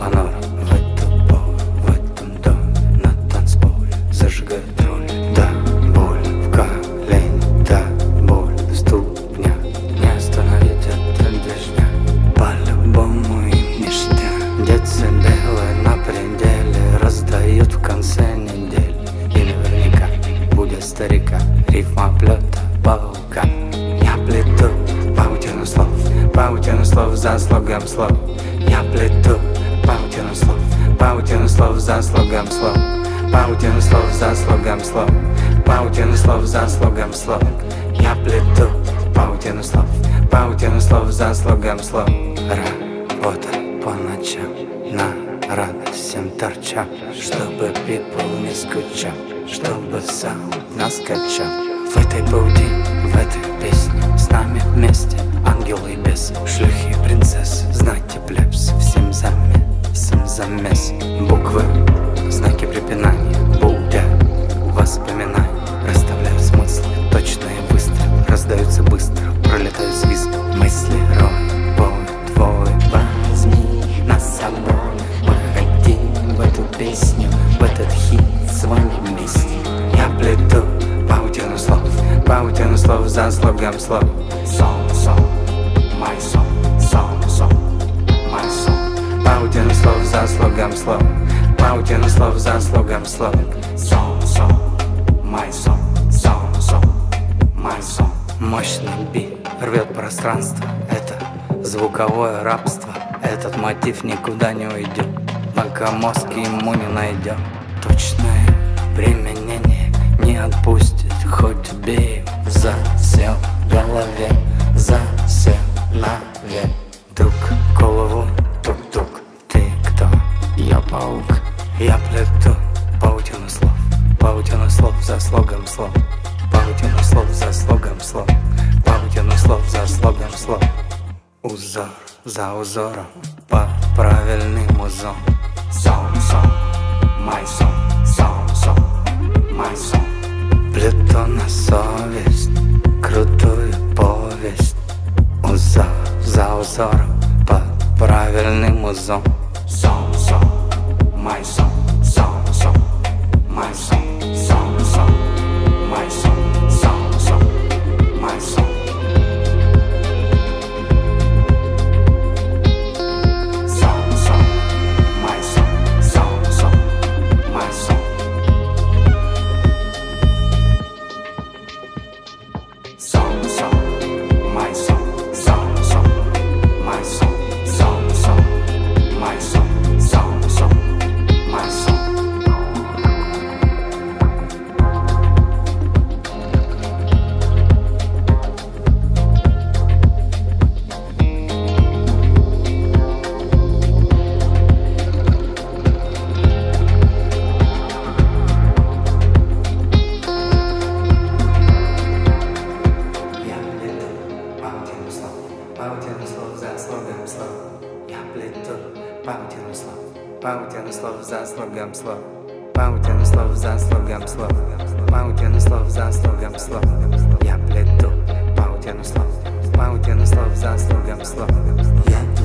понора в эту пору, в этом доме на танцполе зажигает роль. Да, боль в колене, да, боль в ступнях, не остановить от дождя. По-любому им ништяк. Децибелы на пределе раздают в конце недели. И наверняка будет старика рифма плета паука. Я плету паутину слов за слогом слов. Я плету паутину слов за слогом слов. Паутину слов за слогом слов. Паутину слов за слогом слов. Я плету паутину слов за слогом слов. Работа по ночам, на радость всем торчам, чтобы people не скучал, чтобы саунд нас качал. В этой паутине, в этой песне с нами вместе ангелы и бесы, шлюхи и принцессы. Знайте, плебс, всем замес. Буквы, знаки препинания, будя воспоминания. Расставляют смыслы, точные выстрелы раздаются быстро, пролетают свист. Мысли рой, бой твой, возьми нас с собой. Мы хотим в эту песню, в этот хит с вами вместе. Я плету паутину слов за слогом слов. Song, my song, my song. Паутину слов за слогом слов. Паутину слов за слогом слов. Song, my song, my song. Мощный бит рвет пространство. Это звуковое рабство. Этот мотив никуда не уйдет, пока мозг ему не найдет. Точное применение не отпустит, хоть бей. Засел в голове, засел навек. Тук, голову, тук-тук. Ты кто? Я паук. Я плету паутину слов за слогом слов. Паутину слов за слогом слов. Паутину слов за слогом слов. Узор за узором, по правильным узорам. Song, my song, my song. Плету на совесть крутую повесть. Узор за узором, по правильным узорам. Song, my song, my song, my song, my song. Паутину слов за слогом слов. Я плету паутину слов за слогом слов. Паутину слов за слогом слов. Паутину слов за слогом слов. Я плету паутину слов за слогом слов. Я